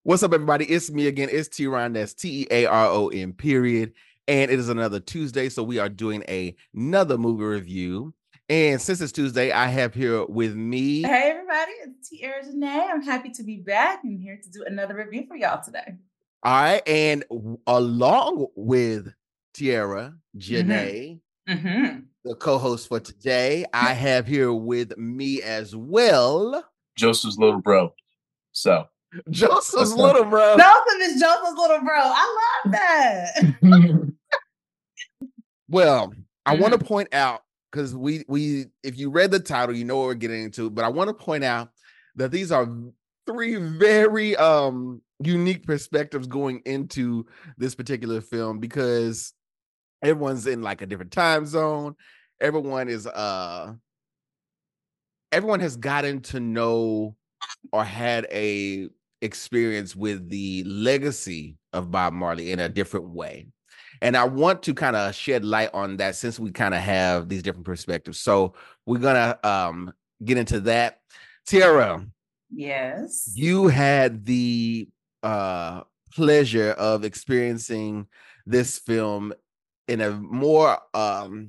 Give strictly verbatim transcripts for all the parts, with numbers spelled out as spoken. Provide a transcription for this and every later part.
What's up, everybody? It's me again. It's T-Ron. That's T E A R O N period. And it is another Tuesday, so we are doing a, another movie review. And since it's Tuesday, I have here with me. Hey, everybody. It's Tiara Janae. I'm happy to be back and here to do another review for y'all today. All right. And along with Tiara Mm-hmm. Janae, Mm-hmm. the co-host for today, I have here with me as well Joseph's little bro. So Joseph's little bro. Joseph is Joseph's little bro. I love that. Well, I Mhm. want to point out, because we we if you read the title, you know what we're getting into, but I want to point out that these are three very um unique perspectives going into this particular film, because everyone's in like a different time zone. Everyone is uh everyone has gotten to know or had a experience with the legacy of Bob Marley in a different way. And I want to kind of shed light on that, since we kind of have these different perspectives. So we're gonna um get into that. Tiara, Yes. you had the uh pleasure of experiencing this film in a more um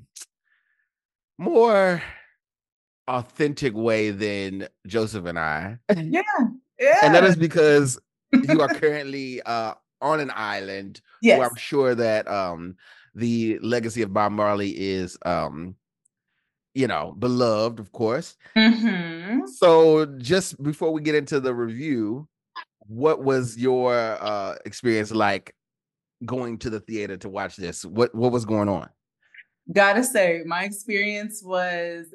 more authentic way than Joseph and I. Yeah. Yeah. And that is because you are currently uh on an island yes. where I'm sure that um the legacy of Bob Marley is um you know beloved, of course. Mm-hmm. So just before we get into the review, what was your uh experience like going to the theater to watch this? What what was going on? Gotta say, my experience was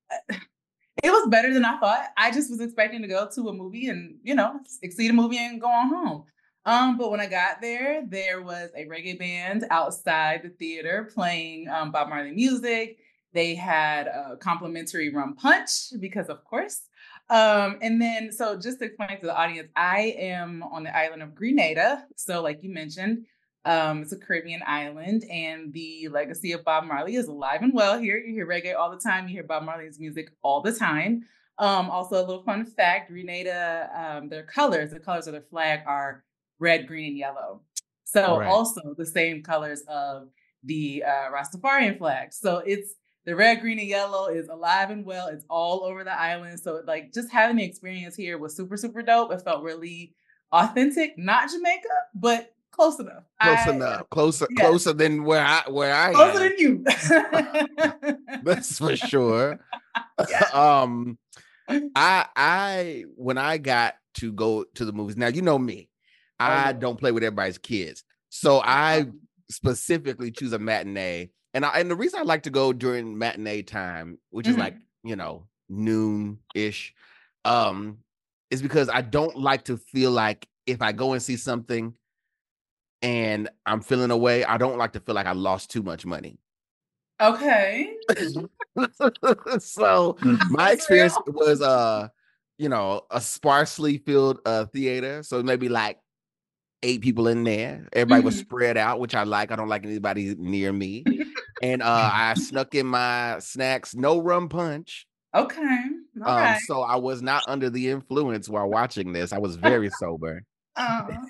it was better than I thought. I just was expecting to go to a movie and, you know, see the movie and go on home. Um, but when I got there, there was a reggae band outside the theater playing um, Bob Marley music. They had a complimentary rum punch because, of course. Um, and then, so just to explain to the audience, I am on the island of Grenada. So, like you mentioned, um, it's a Caribbean island, and the legacy of Bob Marley is alive and well here. You hear reggae all the time. You hear Bob Marley's music all the time. Um, also, a little fun fact: Grenada, um, their colors, the colors of their flag are red, green, and yellow. So, Right. also the same colors of the uh, Rastafarian flag. So it's the red, green, and yellow is alive and well. It's all over the island. So, like, just having the experience here was super, super dope. It felt really authentic. Not Jamaica, but close enough. Close I, enough. Closer, yes. closer than where I where I Closer am. than you. That's for sure. Yes. um I I when I got to go to the movies, now you know me. I Oh, don't play with everybody's kids. So I um, specifically choose a matinee. And I and the reason I like to go during matinee time, which is like, mhm. you know, noon-ish, um, is because I don't like to feel like if I go and see something and I'm feeling away, I don't like to feel like I lost too much money. Okay. So my That's experience real. was uh you know a sparsely filled uh theater, so maybe like eight people in there. Everybody was Mhm. spread out, which I like. I don't like anybody near me. And uh I snuck in my snacks, no rum punch. Okay. All Um right. so I was not under the influence while watching this. I was very sober. Uh,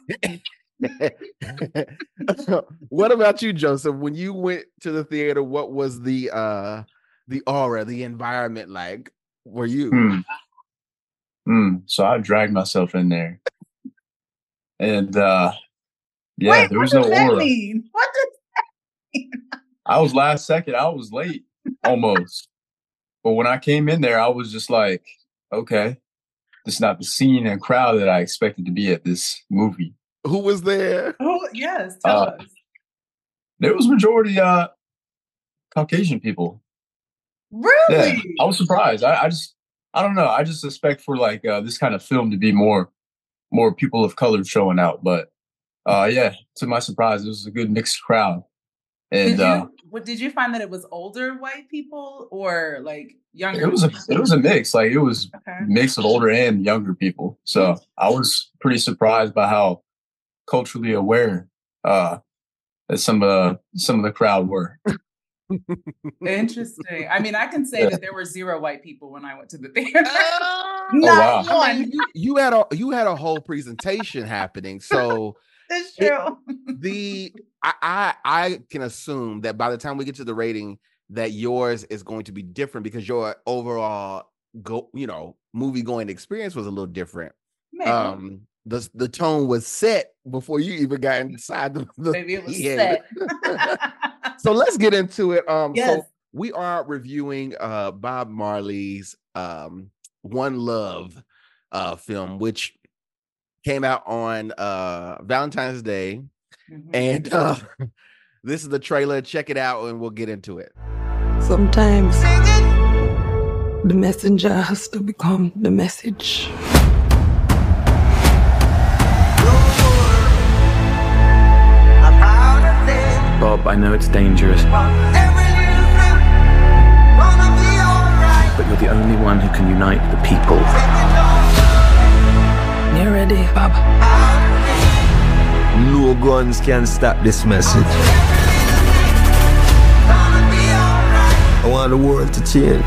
What about you, Joseph? When you went to the theater, what was the uh the aura, the environment like? Were you? Hmm. Hmm. So I dragged myself in there, and uh, yeah, wait, there what was no does that aura. mean? What does that mean? I was last second. I was late almost, but when I came in there, I was just like, okay, this is not the scene and crowd that I expected to be at this movie. Who was there? Oh, yes. Tell Uh, us. there was majority uh Caucasian people. Yeah, I Really? was surprised. I, I just, I don't know. I just expect for like uh, this kind of film to be more, more people of color showing out, but uh, yeah, to my surprise, it was a good mixed crowd. And Did uh, you what did you find that it was older white people or like it younger was a white it was a people? mix. Like it was Okay. mix of older and younger people. So I was pretty surprised by how culturally aware uh, that some of the some of the crowd were. Interesting. I mean, I can say that there were zero white people when I went to the theater. Oh, Not wow. one. I mean, you, you had a you had a whole presentation happening. So That's it- true. the I, I I can assume that by the time we get to the rating, that yours is going to be different because your overall go you know movie going experience was a little different. Maybe. Um, the the tone was set before you even got inside the, the Maybe it was theater. set. So let's get into it. Um, Yes. so we are reviewing uh Bob Marley's um One Love uh film, which came out on uh Valentine's Day. Mhm. And uh this is the trailer. Check it out and we'll get into it. Sometimes the messenger has to become the message. Bob, I know it's dangerous, but you're the only one who can unite the people. You ready, Bob? No guns can stop this message. I want the world to change.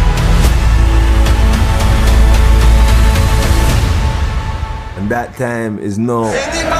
And that time is now.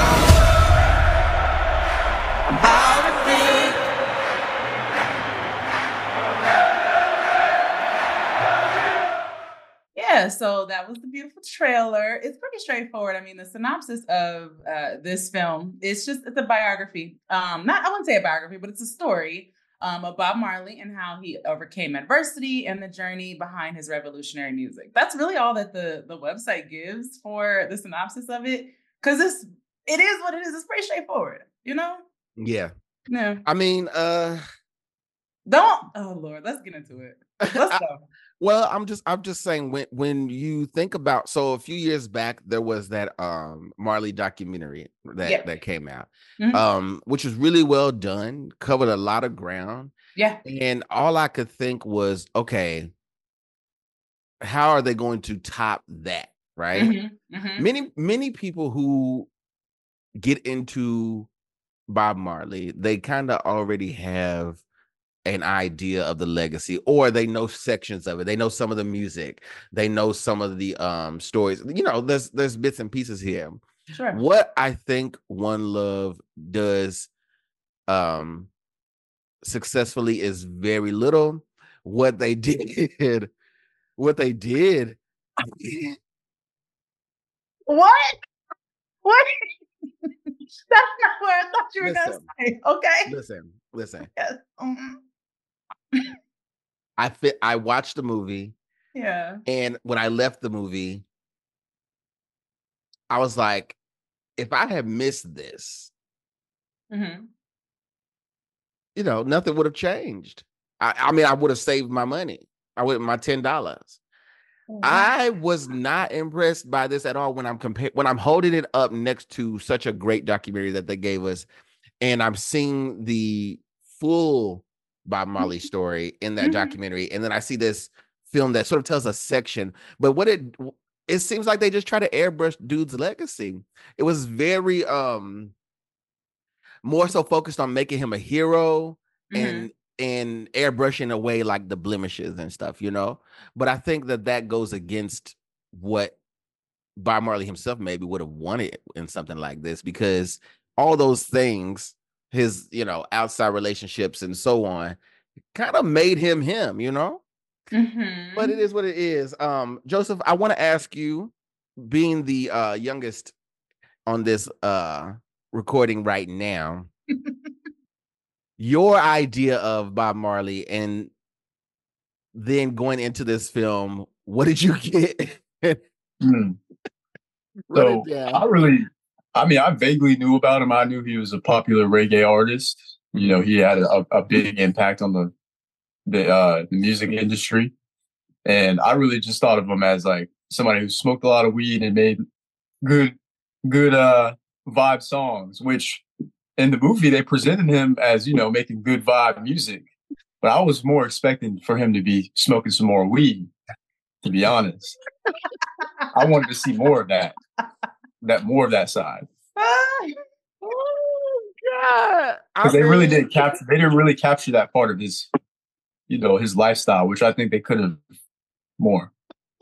Yeah, so that was the beautiful trailer. It's pretty straightforward. I mean, the synopsis of uh, this film, it's just, it's a biography. Um, not, I wouldn't say a biography, but it's a story um, of Bob Marley and how he overcame adversity and the journey behind his revolutionary music. That's really all that the, the website gives for the synopsis of it. Because it's, it is what it is. It's pretty straightforward, you know? Yeah. No. I mean, uh Don't, oh Lord, let's get into it. Let's go. well, I'm just I'm just saying when when you think about so a few years back there was that um Marley documentary that Yeah. that came out. Mhm. Um which was really well done, covered a lot of ground. Yeah. And all I could think was, okay, how are they going to top that? Right. Mhm, mhm. Many, many people who get into Bob Marley, they kind of already have an idea of the legacy, or they know sections of it. They know some of the music, they know some of the um stories. You know, there's there's bits and pieces here. Sure. What I think One Love does um successfully is very little. What they did, what they did. What? What? That's not what I thought you were going to Listen. say. Okay. Listen, listen. Yes. Mhm. I fit. I watched the movie, Yeah. and when I left the movie, I was like, if I had missed this, Mhm. you know, nothing would have changed. I, I mean, I would have saved my money. I would my ten dollars. I was not impressed by this at all when I'm comparing when I'm holding it up next to such a great documentary that they gave us, and I'm seeing the full Bob Marley story in that Mhm. documentary, and then I see this film that sort of tells a section. But what it it seems like they just try to airbrush dude's legacy. It was very um more so focused on making him a hero Mhm. and and airbrushing away like the blemishes and stuff, you know. But I think that that goes against what Bob Marley himself maybe would have wanted in something like this, because all those things, his, you know, outside relationships and so on, kind of made him him, you know. Mhm. But it is what it is. Um, Joseph, I want to ask you, being the uh youngest on this uh recording right now, your idea of Bob Marley, and then going into this film, what did you get? Hmm. Run So it down. I really, I mean, I vaguely knew about him. I knew he was a popular reggae artist. You know, he had a, a big impact on the the uh, the music industry, and I really just thought of him as like somebody who smoked a lot of weed and made good good uh vibe songs. Which in the movie they presented him as, you know, making good vibe music, but I was more expecting for him to be smoking some more weed. To be honest, I wanted to see more of that. That more of that side. Ah, Oh I Because they mean, really didn't capture. They didn't really capture that part of his, you know, his lifestyle, which I think they could have more.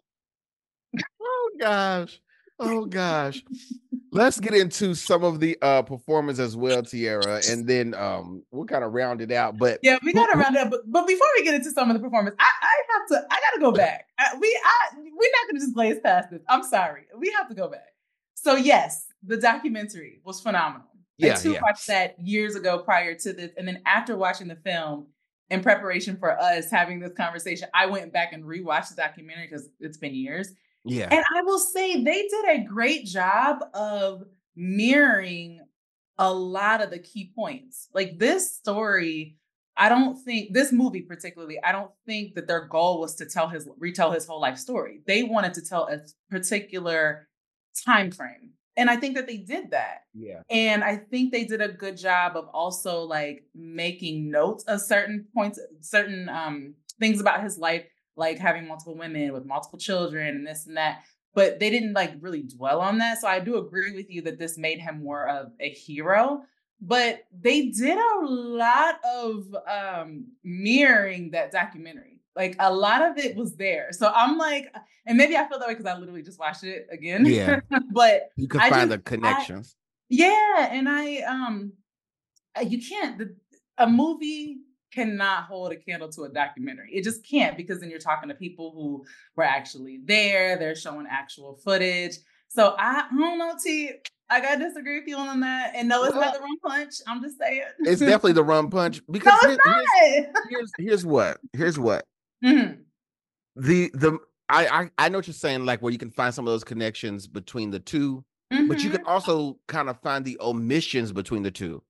Oh gosh. Oh gosh. Let's get into some of the uh performance as well, Tierra, and then um we'll kind of round it out. But yeah, we gotta round it up. But, but before we get into some of the performance, I, I have to. I gotta go back. I, we I we're not gonna just glaze past this. I'm sorry. We have to go back. So yes, the documentary was phenomenal. Yeah, I too yeah. watched that years ago prior to this, and then after watching the film, in preparation for us having this conversation, I went back and rewatched the documentary because it's been years. Yeah. And I will say they did a great job of mirroring a lot of the key points. Like this story, I don't think this movie particularly, I don't think that their goal was to tell his retell his whole life story. They wanted to tell a particular time frame. And I think that they did that. Yeah. And I think they did a good job of also like making notes of certain points, certain um, things about his life, like having multiple women with multiple children and this and that. But they didn't like really dwell on that. So I do agree with you that this made him more of a hero. But they did a lot of um, mirroring that documentary. Like a lot of it was there. So I'm like, and maybe I feel that way because I literally just watched it again. Yeah. But You can I find just- the connections. I- yeah. And I, um, you can't, the, a movie cannot hold a candle to a documentary. It just can't, because then you're talking to people who were actually there. They're showing actual footage. So I, I don't know, T. I gotta disagree with you on that. And no, it's Well, not the rum punch. I'm just saying. It's definitely the rum punch because No, here- it's here's, not. here's here's what here's what Mhm. the the I, I I know what you're saying, like where you can find some of those connections between the two, but you Mhm. can also kind of find the omissions between the two.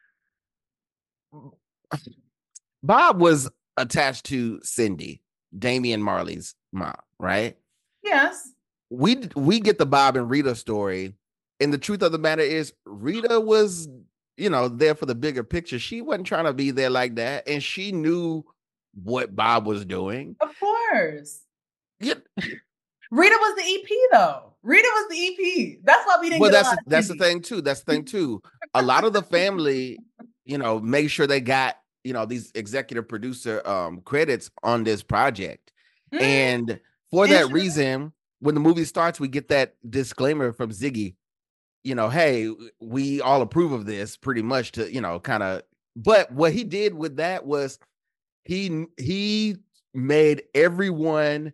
Bob was attached to Cindy, Damian Marley's mom, right? Yes. We we get the Bob and Rita story, and the truth of the matter is Rita was, you know, there for the bigger picture. She wasn't trying to be there like that, and she knew what Bob was doing. Of course. Yeah. Rita was the E P though. Rita was the E P. That's why we didn't Well, get that's a lot the, of that's the Cindy. thing too. That's the thing too. A lot of the family, you know, make sure they got, you know, these executive producer um credits on this project. Mm. And for that Interesting. reason, when the movie starts, we get that disclaimer from Ziggy, you know, hey, we all approve of this pretty much, to, you know, kind of. But what he did with that was he he made everyone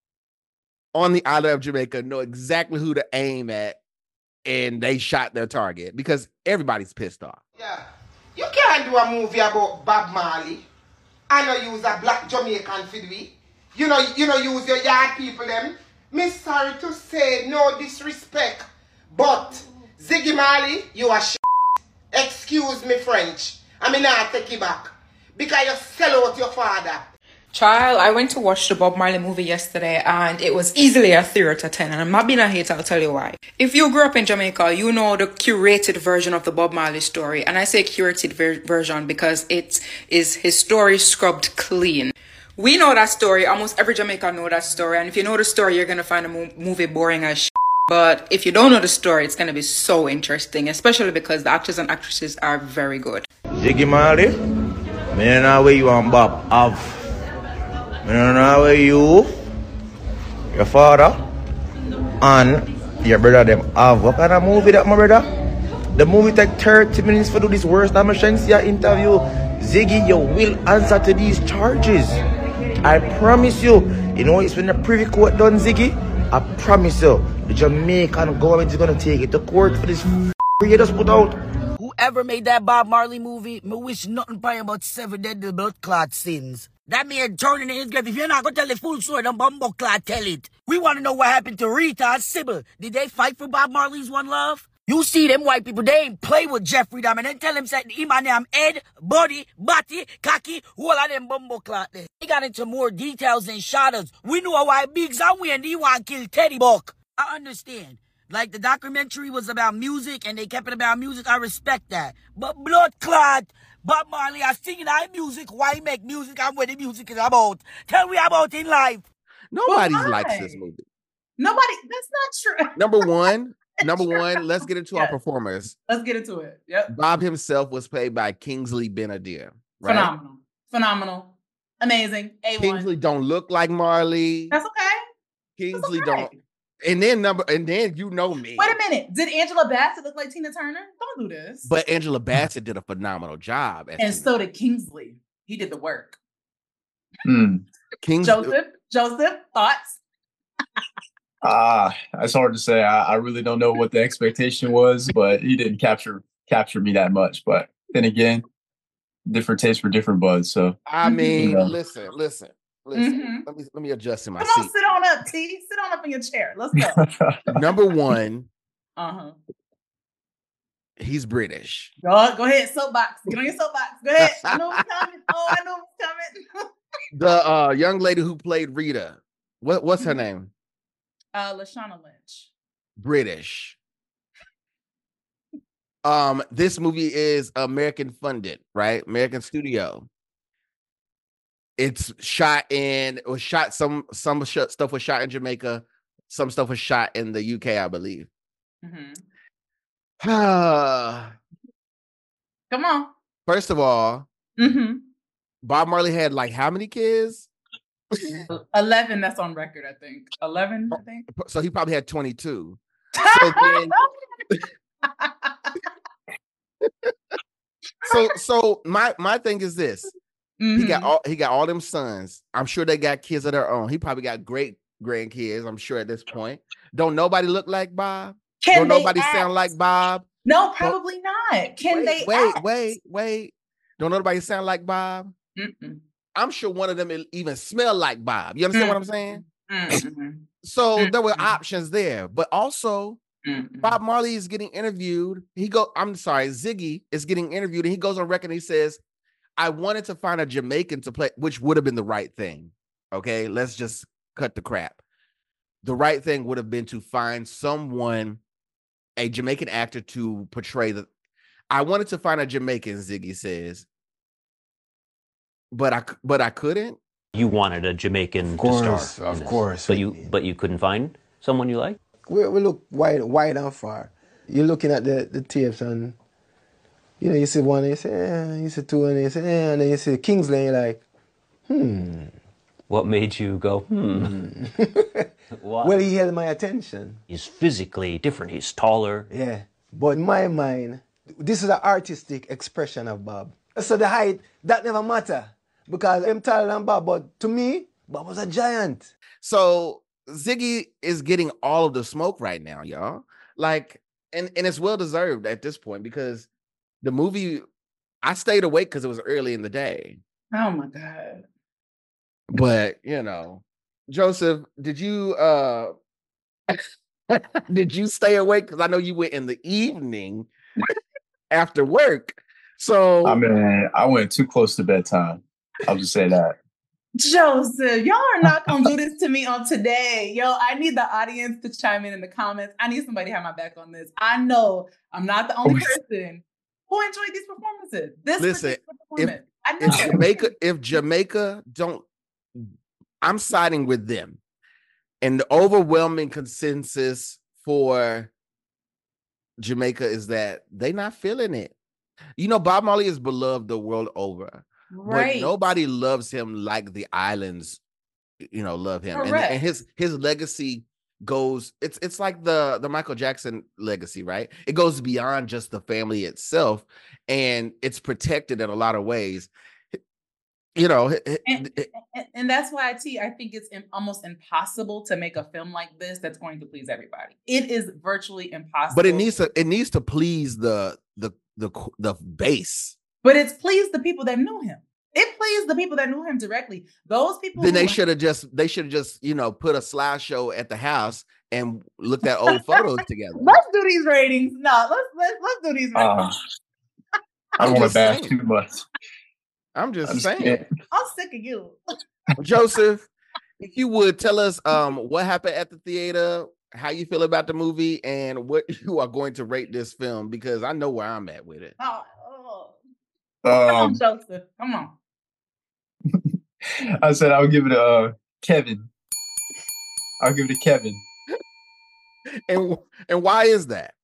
on the island of Jamaica know exactly who to aim at, and they shot their target because everybody's pissed off. Yeah. You can't do a movie about Bob Marley and not use a black Jamaican for the You know, you know, use your yard people them. Me sorry to say, no disrespect, but Ziggy Marley, you are shit. Excuse me French. I mean, I take it back. Because you sell out your father. Child, I went to watch the Bob Marley movie yesterday and it was easily a three out of ten. And I'm not being a hater, I'll tell you why. If you grew up in Jamaica, you know the curated version of the Bob Marley story. And I say curated ver- version because it is his story scrubbed clean. We know that story. Almost every Jamaican know that story. And if you know the story, you're going to find the mo- movie boring as shit. But if you don't know the story, it's going to be so interesting, especially because the actors and actresses are very good. Ziggy Marley, me don't know where you and Bob have. Me don't know where you, your father, and your brother them have. What kind of movie that, my brother? The movie take thirty minutes for do this worst time I see your interview. Ziggy, you will answer to these charges. I promise you. You know, it's when the privy court done, Ziggy. I promise you, the Jamaican government is gonna take it to court for this f- you just put out. Whoever made that Bob Marley movie, me wish nothing by about seven deadly blood clot sins. That man turning in his grave. If you're not gonna tell the full story, then bumbo clot tell it. We want to know what happened to Rita and Sybil. Did they fight for Bob Marley's One Love? You see them white people, they ain't play with Jeffrey Dahmer and then tell him that him and them head, body, body, cocky, all of them bumbo clot there. He got into more details than shadows. We know why Biggs and Wayne, he want to kill Teddy Buck. I understand. Like the documentary was about music and they kept it about music, I respect that. But blood clot, Bob Marley, I singing our music, why make music and what the music is about. Tell me about in life. Nobody But likes why? this movie. Nobody, that's not true. Number one, number one, let's get into Yes. our performers. Let's get into it. Yep. Bob himself was played by Kingsley Ben-Adir. Right? Phenomenal. Phenomenal. Amazing. A one. Kingsley don't look like Marley. That's okay. Kingsley That's okay. don't. And then number, and then you know me. Wait a minute. Did Angela Bassett look like Tina Turner? Don't do this. But Angela Bassett did a phenomenal job. as and Tina. so did Kingsley. He did the work. Hmm. Kingsley, Joseph, Joseph, thoughts? Ah, it's hard to say. I, I really don't know what the expectation was, but he didn't capture capture me that much. But then again, different tastes for different buds. So I mean, Yeah. listen, listen, listen. Mhm. Let me let me adjust in my Come on, seat. sit on up, T. Sit on up in your chair. Let's go. Number one, Uh-huh. he's British. Go, go ahead, soapbox. Get on your soapbox. Go ahead. I know what's coming. Oh, I know what's coming. The uh, young lady who played Rita. What what's her name? Uh, Lashana Lynch. British. Um, this movie is American funded, right? American studio. It's shot in, it was shot some some sh- stuff was shot in Jamaica, some stuff was shot in the U K, I believe. Mhm. First Come on. of all, Mm-hmm. Bob Marley had like how many kids? eleven, that's on record, I think. eleven, I think. So he probably had twenty-two. So then, so so my my thing is this. He got Mhm. all he got all them sons. I'm sure they got kids of their own. He probably got great grandkids, I'm sure at this point. Don't nobody look like Bob? Can Don't they nobody act? sound like Bob? No, probably not. Can wait, they wait, act? wait, wait. Don't nobody sound like Bob? Mm-mm. I'm sure one of them will even smell like Bob. You understand what I'm saying? Mm-mm. So there were Mm-mm. options there, but also Mm-mm. Bob Marley is getting interviewed. He go, I'm sorry, Ziggy is getting interviewed, and he goes on record and he says, I wanted to find a Jamaican to play, which would have been the right thing. Okay, let's just cut the crap. The right thing would have been to find someone, a Jamaican actor to portray the. I wanted to find a Jamaican, Ziggy says, but I but I couldn't. You wanted a Jamaican Of course, to star, in of this, course. but you but you couldn't find someone you like. We, we look wide, wide and far. You're looking at the, the tapes and, you know, you see one and you say, eh, you see two and you say, eh, and then you see Kingsley and you're like, hmm. What made you go, hmm? Why? Well, he held my attention. He's physically different. He's taller. Yeah. But in my mind, this is an artistic expression of Bob. So the height, that never matter. Because I'm taller than Bob, but to me, Bob was a giant. So Ziggy is getting all of the smoke right now, y'all. Like, and, and it's well deserved at this point because the movie, I stayed awake because it was early in the day. Oh my God. But you know, Joseph, did you uh did you stay awake? Because I know you went in the evening after work. So I mean, I went too close to bedtime. I'll just say that. Joseph, y'all are not gonna do this to me on today. Yo, I need the audience to chime in in the comments. I need somebody to have my back on this. I know I'm not the only person who enjoyed these performances. This listen, particular performance. if, I know. if Jamaica, if Jamaica don't, I'm siding with them. And the overwhelming consensus for Jamaica is that they not feeling it. You know, Bob Marley is beloved the world over. Right. But nobody loves him like the islands, you know, love him. And, Correct. and his his legacy goes, it's it's like the, the Michael Jackson legacy, right? It goes beyond just the family itself, and it's protected in a lot of ways. You know, And, and, and that's why, T, I think it's in, almost impossible to make a film like this that's going to please everybody. It is virtually impossible. but it needs to it needs to please the the the the base. But it's pleased the people that knew him. It pleased the people that knew him directly. Those people. Then who they were- should have just they should have just, you know, put a slideshow at the house and looked at old photos together. Let's do these ratings. No, let's let's let's do these ratings. Uh, I don't want to bash too much. I'm just I'm just saying. kidding. I'm sick of you. Joseph, if you would tell us um what happened at the theater, how you feel about the movie, and what you are going to rate this film, because I know where I'm at with it. Oh, oh. Come on, Um, Joseph. Come on. I said I'll give it a uh, Kevin. I'll give it a Kevin. and and why is that?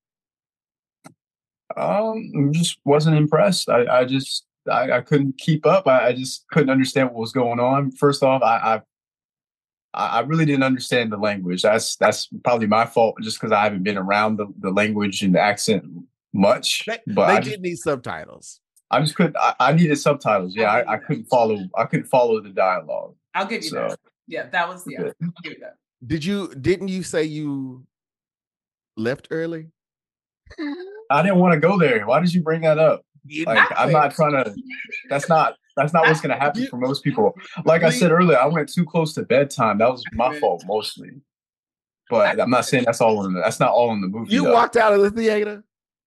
Um, just wasn't impressed. I, I just I, I couldn't keep up. I, I just couldn't understand what was going on. First off, I, I I really didn't understand the language. That's that's probably my fault, just because I haven't been around the, the language and the accent much. They, but they I did just, need subtitles. I just couldn't. I, I needed subtitles. Yeah, I, I couldn't follow. I couldn't follow the dialogue. I'll give you So, that. Yeah, that was yeah. okay. I'll give you that. Did you? Didn't you say you left early? I didn't want to go there. Why did you bring that up? Like, I'm not trying to. That's not. That's not what's going to happen for most people. Like I said earlier, I went too close to bedtime. That was my fault mostly. But I'm not saying that's all in the. That's not all in the movie. You though. walked out of the theater.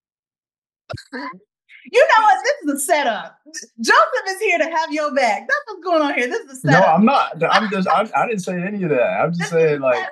You know what? This is a setup. Joseph is here to have your back. That's what's going on here. This is a No, setup. I'm not. I'm just. I, I didn't say any of that. I'm just saying like.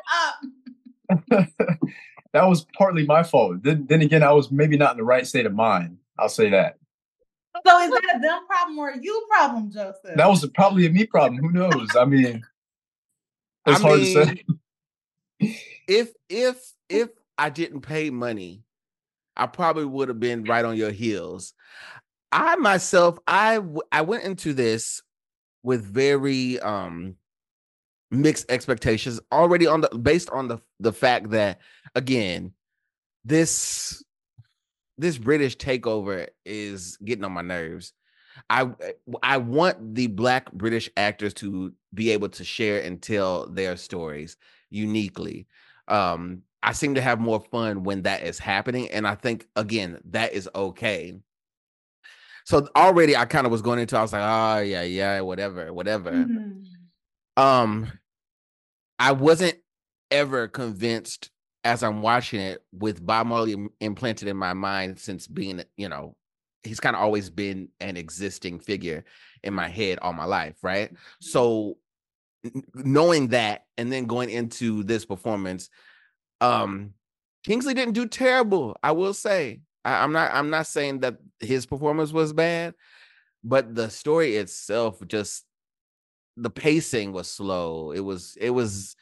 That was partly my fault. Then, then again, I was maybe not in the right state of mind. I'll say that. So is that a them problem or a you problem, Joseph? That was probably a me problem. Who knows? I mean, it's I hard mean, to say. If if if I didn't pay money, I probably would have been right on your heels. I myself, I I went into this with very um mixed expectations already on the based on the the fact that again, this this British takeover is getting on my nerves. I I want the Black British actors to be able to share and tell their stories uniquely. Um, I seem to have more fun when that is happening, and I think again that is okay. So already I kind of was going into, I was like, oh yeah, yeah, whatever, whatever. Mm-hmm. Um, I wasn't ever convinced as I'm watching it with Bob Marley implanted in my mind since being, you know, he's kind of always been an existing figure in my head all my life, right? So knowing that and then going into this performance, um, Kingsley didn't do terrible, I will say. I, I'm not I'm not saying that his performance was bad, but the story itself, just the pacing was slow. It was it was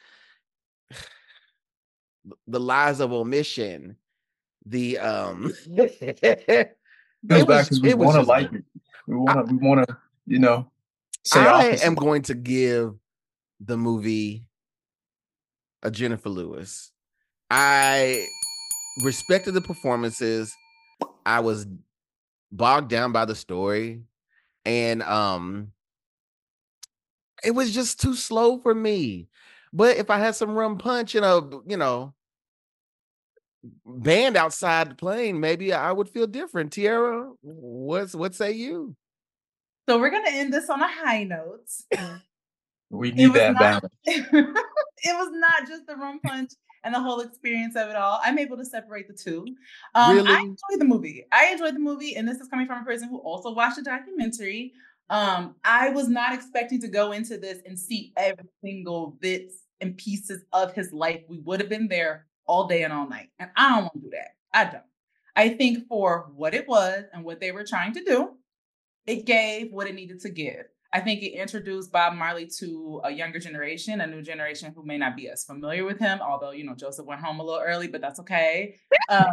the lies of omission. The um it goes back because we want to like it. We want to we want to, you know, say I opposite. am going to give the movie a Jennifer Lewis. I respected the performances. I was bogged down by the story, and um it was just too slow for me. But if I had some rum punch and a, you know, band outside playing, maybe I would feel different. Tiara, what's what say you? So we're gonna end this on a high note. We need that not, balance. It was not just the rum punch and the whole experience of it all. I'm able to separate the two. Um, really? I enjoyed the movie. I enjoyed the movie, and this is coming from a person who also watched the documentary. Um, I was not expecting to go into this and see every single bits and pieces of his life. We would have been there all day and all night. And I don't want to do that. I don't. I think for what it was and what they were trying to do, it gave what it needed to give. I think it introduced Bob Marley to a younger generation, a new generation who may not be as familiar with him, although, you know, Joseph went home a little early, but that's okay. Um,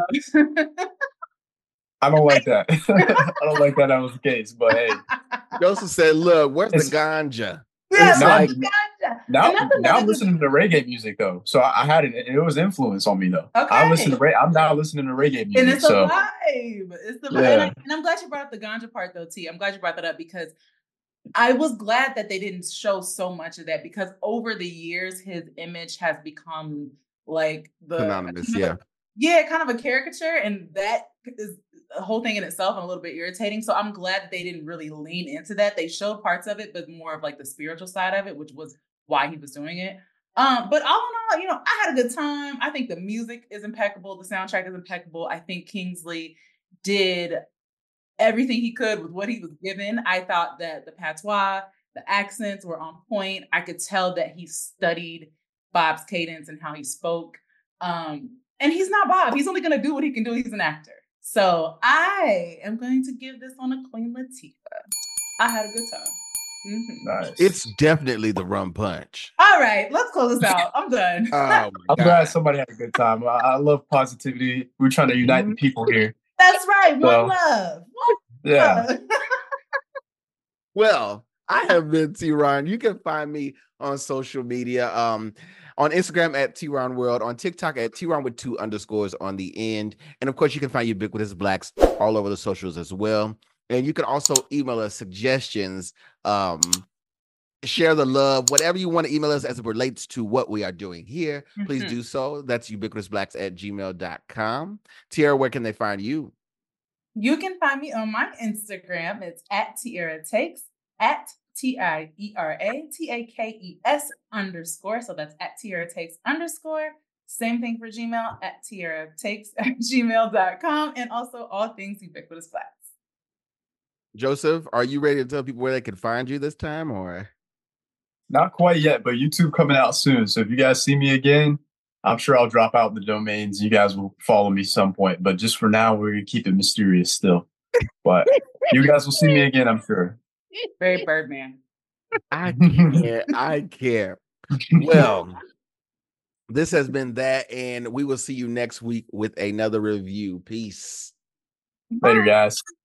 I don't like that. I don't like that that was the case, but hey. Joseph said, look, where's the ganja? Yeah, now, like, ganja. now, now I'm listening to reggae music though. So I, I had it, it was influence on me though. Okay. I listen to reggae, I'm now listening to reggae music. And it's so. a vibe. It's the vibe. Yeah. And, I, and I'm glad you brought up the ganja part though, T. I'm glad you brought that up because I was glad that they didn't show so much of that because over the years, his image has become like the anonymous, yeah. Yeah, kind of a caricature. And that is a whole thing in itself and a little bit irritating. So I'm glad that they didn't really lean into that. They showed parts of it, but more of like the spiritual side of it, which was why he was doing it. Um, but all in all, you know, I had a good time. I think the music is impeccable. The soundtrack is impeccable. I think Kingsley did everything he could with what he was given. I thought that the patois, the accents were on point. I could tell that he studied Bob's cadence and how he spoke. Um, and he's not Bob. He's only going to do what he can do. He's an actor. So I am going to give this on a Queen Latifah. I had a good time. Mm-hmm. Nice. It's definitely the rum punch. All right, let's close this out. I'm done. Oh my I'm God. glad somebody had a good time. I, I love positivity. We're trying to unite Mm-hmm. the people here. That's right. One So, love. One Yeah. love. Well, I have been T-Ron. You can find me on social media. Um, on Instagram at T-Ron World, on TikTok at T-Ron with two underscores on the end. And of course, you can find Ubiquitous Blacks all over the socials as well. And you can also email us suggestions, um, share the love, whatever you want to email us as it relates to what we are doing here. Please Mhm. do so. That's ubiquitousblacks at gmail dot com. Tiara, where can they find you? You can find me on my Instagram. It's at Tiara Takes, at T I E R A T A K E S underscore. So that's at Tiara Takes underscore. Same thing for Gmail, at Tiara Takes at gmail dot com. And also all things Ubiquitous Blacks. Joseph, are you ready to tell people where they can find you this time, or? Not quite yet, but YouTube coming out soon. So if you guys see me again, I'm sure I'll drop out the domains. You guys will follow me some point. But just for now, we're going to keep it mysterious still. But you guys will see me again, I'm sure. Very Birdman. I can't. I can't. Well, this has been that, and we will see you next week with another review. Peace. Later, guys.